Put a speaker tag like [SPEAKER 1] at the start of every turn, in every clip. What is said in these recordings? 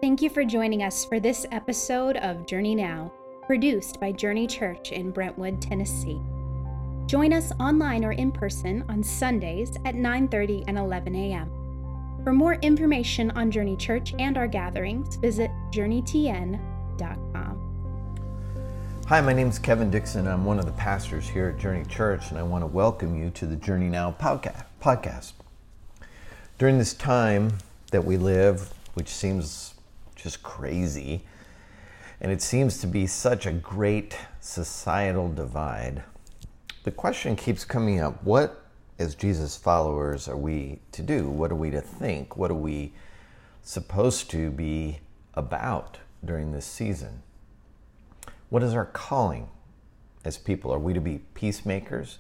[SPEAKER 1] Thank you for joining us for this episode of Journey Now, produced by Journey Church in Brentwood, Tennessee. Join us online or in person on Sundays at 9:30 and 11 a.m. For more information on Journey Church and our gatherings, visit journeytn.com.
[SPEAKER 2] Hi, my name is Kevin Dixon. I'm one of the pastors here at Journey Church, and I want to welcome you to the Journey Now podcast. During this time that we live, which seems just crazy, and it seems to be such a great societal divide, the question keeps coming up: what, as Jesus followers, are we to do? What are we to think? What are we supposed to be about during this season? What is our calling as people? Are we to be peacemakers?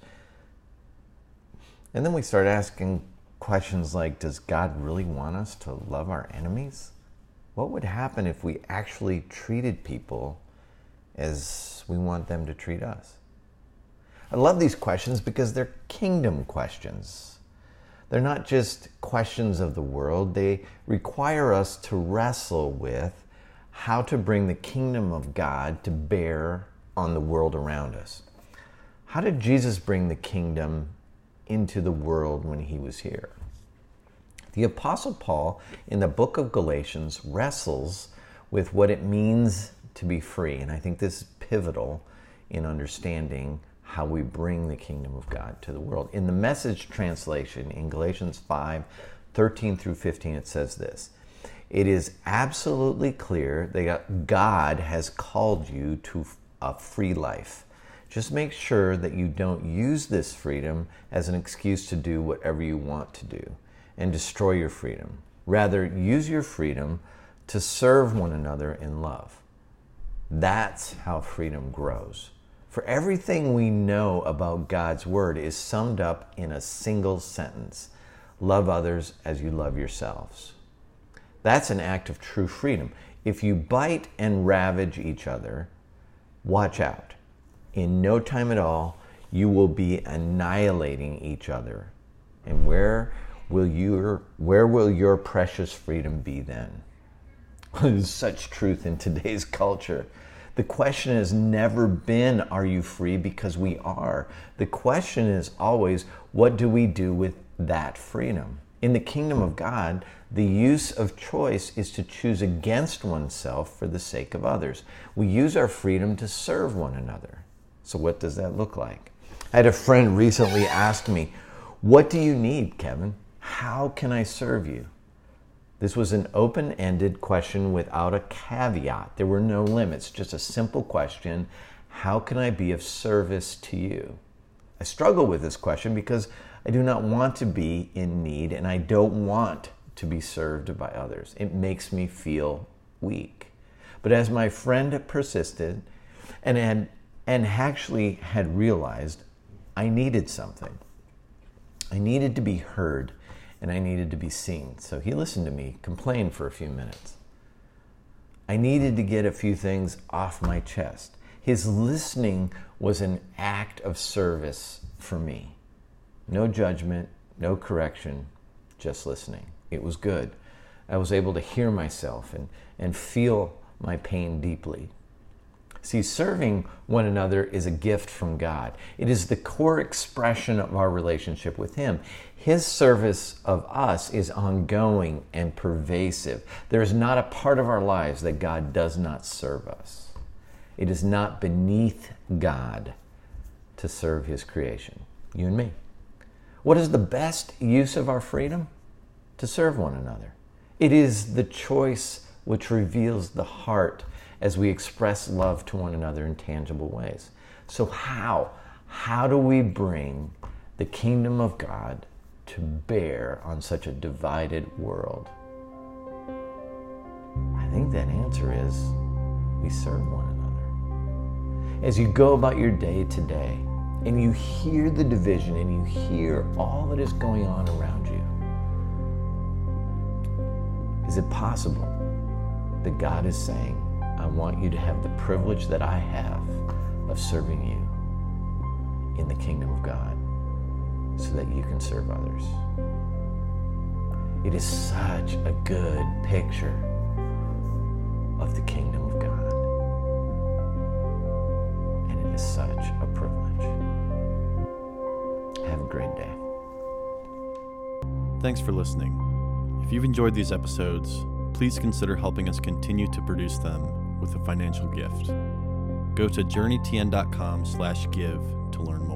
[SPEAKER 2] And then we start asking questions like, does God really want us to love our enemies? What would happen if we actually treated people as we want them to treat us? I love these questions because they're kingdom questions. They're not just questions of the world. They require us to wrestle with how to bring the kingdom of God to bear on the world around us. How did Jesus bring the kingdom into the world when he was here? The Apostle Paul, in the book of Galatians, wrestles with what it means to be free. And I think this is pivotal in understanding how we bring the kingdom of God to the world. In the Message translation, in Galatians 5:13 through 15, it says this: "It is absolutely clear that God has called you to a free life. Just make sure that you don't use this freedom as an excuse to do whatever you want to do and destroy your freedom. Rather, use your freedom to serve one another in love. That's how freedom grows." For everything we know about God's word is summed up in a single sentence: love others as you love yourselves. That's an act of true freedom. If you bite and ravage each other, watch out. In no time at all, you will be annihilating each other. And where will your precious freedom be then? There's such truth in today's culture. The question has never been, are you free? Because we are. The question is always, what do we do with that freedom? In the kingdom of God, the use of choice is to choose against oneself for the sake of others. We use our freedom to serve one another. So what does that look like? I had a friend recently ask me, "What do you need, Kevin? How can I serve you?" This was an open-ended question without a caveat. There were no limits, just a simple question: how can I be of service to you? I struggle with this question because I do not want to be in need, and I don't want to be served by others. It makes me feel weak. But as my friend persisted and actually had realized, I needed something. I needed to be heard, and I needed to be seen. So he listened to me complain for a few minutes. I needed to get a few things off my chest. His listening was an act of service for me. No judgment, no correction, just listening. It was good. I was able to hear myself and feel my pain deeply. See, serving one another is a gift from God. It is the core expression of our relationship with Him. His service of us is ongoing and pervasive. There is not a part of our lives that God does not serve us. It is not beneath God to serve His creation, you and me. What is the best use of our freedom? To serve one another. It is the choice which reveals the heart as we express love to one another in tangible ways. So how do we bring the kingdom of God to bear on such a divided world? I think that answer is we serve one another. As you go about your day today and you hear the division and you hear all that is going on around you, is it possible that God is saying, I want you to have the privilege that I have of serving you in the kingdom of God so that you can serve others? It is such a good picture great day.
[SPEAKER 3] Thanks for listening. If you've enjoyed these episodes, please consider helping us continue to produce them with a financial gift. Go to journeytn.com/give to learn more.